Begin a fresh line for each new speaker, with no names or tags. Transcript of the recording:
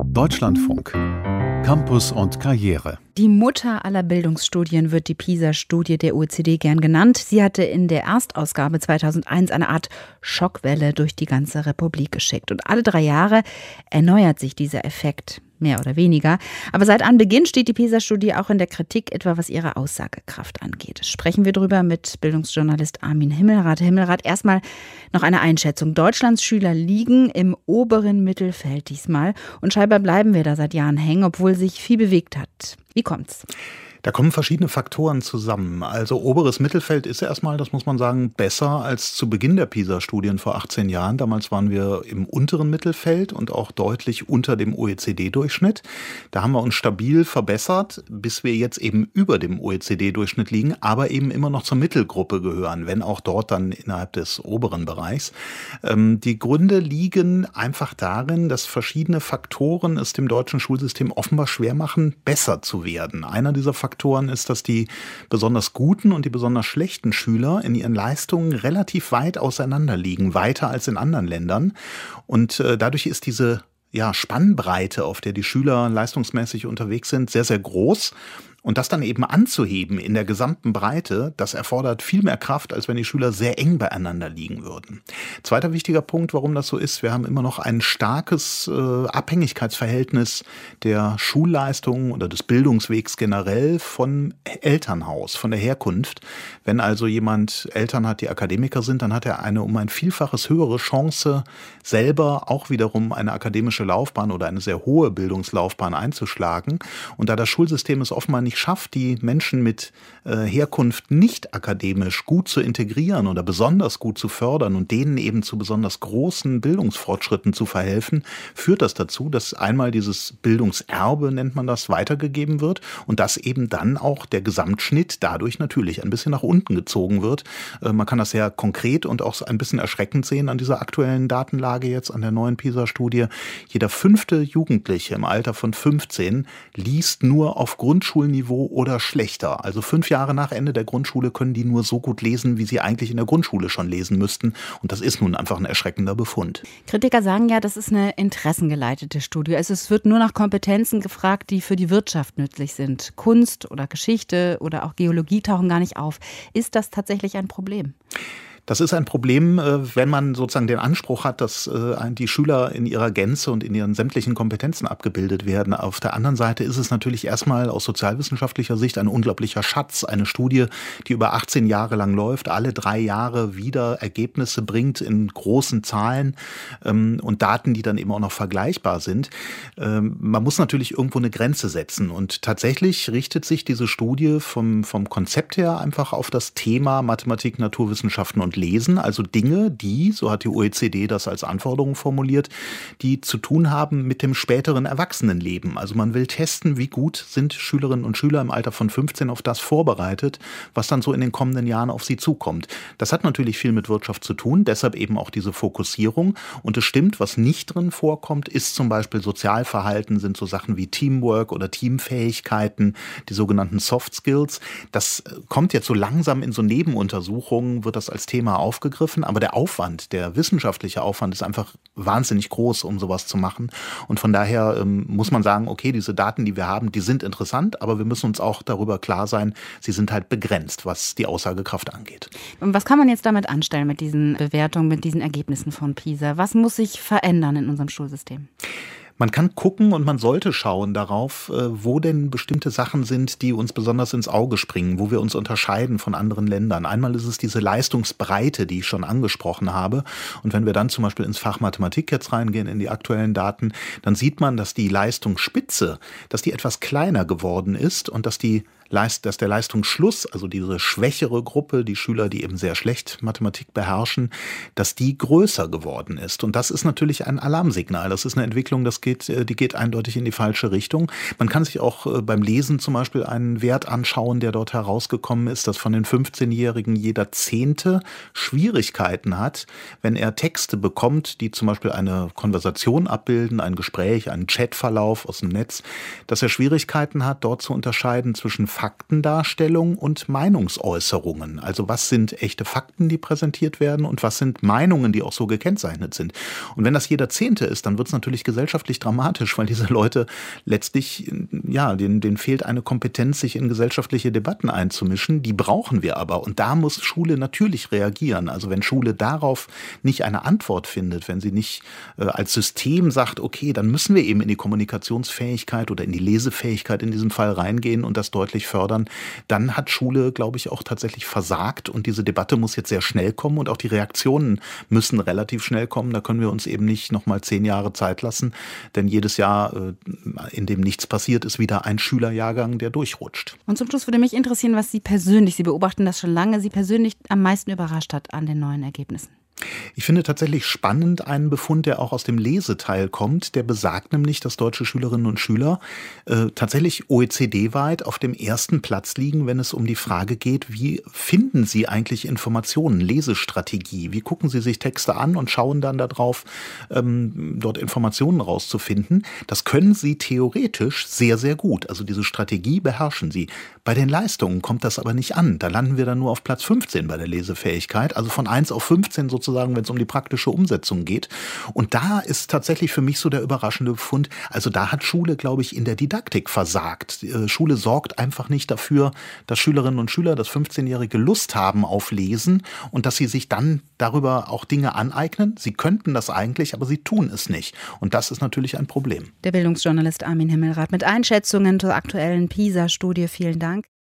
Deutschlandfunk. Campus und Karriere.
Die Mutter aller Bildungsstudien wird die PISA-Studie der OECD gern genannt. Sie hatte in der Erstausgabe 2001 eine Art Schockwelle durch die ganze Republik geschickt. Und alle 3 Jahre erneuert sich dieser Effekt, mehr oder weniger. Aber seit Anbeginn steht die PISA-Studie auch in der Kritik, etwa was ihre Aussagekraft angeht. Sprechen wir drüber mit Bildungsjournalist Armin Himmelrath. Herr Himmelrath, erstmal noch eine Einschätzung. Deutschlands Schüler liegen im oberen Mittelfeld diesmal. Und scheinbar bleiben wir da seit Jahren hängen, obwohl sich viel bewegt hat. Wie kommt's?
Da kommen verschiedene Faktoren zusammen. Also oberes Mittelfeld ist erstmal, das muss man sagen, besser als zu Beginn der PISA-Studien vor 18 Jahren. Damals waren wir im unteren Mittelfeld und auch deutlich unter dem OECD-Durchschnitt. Da haben wir uns stabil verbessert, bis wir jetzt eben über dem OECD-Durchschnitt liegen, aber eben immer noch zur Mittelgruppe gehören, wenn auch dort dann innerhalb des oberen Bereichs. Die Gründe liegen einfach darin, dass verschiedene Faktoren es dem deutschen Schulsystem offenbar schwer machen, besser zu werden. Einer dieser Faktoren ist, dass die besonders guten und die besonders schlechten Schüler in ihren Leistungen relativ weit auseinander liegen, weiter als in anderen Ländern. Und dadurch ist diese Spannbreite, auf der die Schüler leistungsmäßig unterwegs sind, sehr, sehr groß. Und das dann eben anzuheben in der gesamten Breite, das erfordert viel mehr Kraft, als wenn die Schüler sehr eng beieinander liegen würden. Zweiter wichtiger Punkt, warum das so ist: Wir haben immer noch ein starkes Abhängigkeitsverhältnis der Schulleistungen oder des Bildungswegs generell vom Elternhaus, von der Herkunft. Wenn also jemand Eltern hat, die Akademiker sind, dann hat er eine um ein Vielfaches höhere Chance, selber auch wiederum eine akademische Laufbahn oder eine sehr hohe Bildungslaufbahn einzuschlagen. Und da das Schulsystem es offenbar nicht schafft, die Menschen mit Herkunft nicht akademisch gut zu integrieren oder besonders gut zu fördern und denen eben zu besonders großen Bildungsfortschritten zu verhelfen, führt das dazu, dass einmal dieses Bildungserbe, nennt man das, weitergegeben wird und dass eben dann auch der Gesamtschnitt dadurch natürlich ein bisschen nach unten gezogen wird. Man kann das sehr konkret und auch ein bisschen erschreckend sehen an dieser aktuellen Datenlage jetzt, an der neuen PISA-Studie. Jeder 5. Jugendliche im Alter von 15 liest nur auf Grundschulniveau oder schlechter. Also 5 Jahre nach Ende der Grundschule können die nur so gut lesen, wie sie eigentlich in der Grundschule schon lesen müssten. Und das ist nun einfach ein erschreckender Befund.
Kritiker sagen ja, das ist eine interessengeleitete Studie. Also es wird nur nach Kompetenzen gefragt, die für die Wirtschaft nützlich sind. Kunst oder Geschichte oder auch Geologie tauchen gar nicht auf. Ist das tatsächlich ein Problem?
Das ist ein Problem, wenn man sozusagen den Anspruch hat, dass die Schüler in ihrer Gänze und in ihren sämtlichen Kompetenzen abgebildet werden. Auf der anderen Seite ist es natürlich erstmal aus sozialwissenschaftlicher Sicht ein unglaublicher Schatz. Eine Studie, die über 18 Jahre lang läuft, alle 3 Jahre wieder Ergebnisse bringt in großen Zahlen und Daten, die dann eben auch noch vergleichbar sind. Man muss natürlich irgendwo eine Grenze setzen. Und tatsächlich richtet sich diese Studie vom Konzept her einfach auf das Thema Mathematik, Naturwissenschaften und Lesen, also Dinge, die, so hat die OECD das als Anforderung formuliert, die zu tun haben mit dem späteren Erwachsenenleben. Also man will testen, wie gut sind Schülerinnen und Schüler im Alter von 15 auf das vorbereitet, was dann so in den kommenden Jahren auf sie zukommt. Das hat natürlich viel mit Wirtschaft zu tun, deshalb eben auch diese Fokussierung. Und es stimmt, was nicht drin vorkommt, ist zum Beispiel Sozialverhalten, sind so Sachen wie Teamwork oder Teamfähigkeiten, die sogenannten Soft Skills. Das kommt jetzt so langsam in so Nebenuntersuchungen, wird das als Thema aufgegriffen, aber der Aufwand, der wissenschaftliche Aufwand ist einfach wahnsinnig groß, um sowas zu machen. Und von daher muss man sagen, okay, diese Daten, die wir haben, die sind interessant, aber wir müssen uns auch darüber klar sein, sie sind halt begrenzt, was die Aussagekraft angeht.
Und was kann man jetzt damit anstellen, mit diesen Bewertungen, mit diesen Ergebnissen von PISA? Was muss sich verändern in unserem Schulsystem?
Man kann gucken und man sollte schauen darauf, wo denn bestimmte Sachen sind, die uns besonders ins Auge springen, wo wir uns unterscheiden von anderen Ländern. Einmal ist es diese Leistungsbreite, die ich schon angesprochen habe. Und wenn wir dann zum Beispiel ins Fach Mathematik jetzt reingehen, in die aktuellen Daten, dann sieht man, dass die Leistungsspitze, dass die etwas kleiner geworden ist und dass der Leistungsschluss, also diese schwächere Gruppe, die Schüler, die eben sehr schlecht Mathematik beherrschen, dass die größer geworden ist. Und das ist natürlich ein Alarmsignal. Das ist eine Entwicklung, die geht eindeutig in die falsche Richtung. Man kann sich auch beim Lesen zum Beispiel einen Wert anschauen, der dort herausgekommen ist, dass von den 15-Jährigen jeder 10. Schwierigkeiten hat, wenn er Texte bekommt, die zum Beispiel eine Konversation abbilden, ein Gespräch, einen Chatverlauf aus dem Netz, dass er Schwierigkeiten hat, dort zu unterscheiden zwischen Faktendarstellung und Meinungsäußerungen. Also was sind echte Fakten, die präsentiert werden und was sind Meinungen, die auch so gekennzeichnet sind. Und wenn das jeder Zehnte ist, dann wird es natürlich gesellschaftlich dramatisch, weil diese Leute letztlich, ja, denen fehlt eine Kompetenz, sich in gesellschaftliche Debatten einzumischen. Die brauchen wir aber. Und da muss Schule natürlich reagieren. Also wenn Schule darauf nicht eine Antwort findet, wenn sie nicht als System sagt, okay, dann müssen wir eben in die Kommunikationsfähigkeit oder in die Lesefähigkeit in diesem Fall reingehen und das deutlich fördern, dann hat Schule, glaube ich, auch tatsächlich versagt. Und diese Debatte muss jetzt sehr schnell kommen und auch die Reaktionen müssen relativ schnell kommen. Da können wir uns eben nicht nochmal 10 Jahre Zeit lassen, denn jedes Jahr, in dem nichts passiert, ist wieder ein Schülerjahrgang, der durchrutscht.
Und zum Schluss würde mich interessieren, was Sie persönlich, Sie beobachten das schon lange, Sie persönlich am meisten überrascht hat an den neuen Ergebnissen.
Ich finde tatsächlich spannend einen Befund, der auch aus dem Leseteil kommt. Der besagt nämlich, dass deutsche Schülerinnen und Schüler tatsächlich OECD-weit auf dem ersten Platz liegen, wenn es um die Frage geht, wie finden sie eigentlich Informationen, Lesestrategie? Wie gucken sie sich Texte an und schauen dann darauf, dort Informationen rauszufinden? Das können sie theoretisch sehr, sehr gut. Also diese Strategie beherrschen sie. Bei den Leistungen kommt das aber nicht an. Da landen wir dann nur auf Platz 15 bei der Lesefähigkeit. Also von 1 auf 15 sozusagen, wenn es um die praktische Umsetzung geht. Und da ist tatsächlich für mich so der überraschende Befund, also da hat Schule, glaube ich, in der Didaktik versagt. Schule sorgt einfach nicht dafür, dass Schülerinnen und Schüler, dass 15-Jährige Lust haben auf Lesen und dass sie sich dann darüber auch Dinge aneignen. Sie könnten das eigentlich, aber sie tun es nicht. Und das ist natürlich ein Problem.
Der Bildungsjournalist Armin Himmelrath mit Einschätzungen zur aktuellen PISA-Studie. Vielen Dank.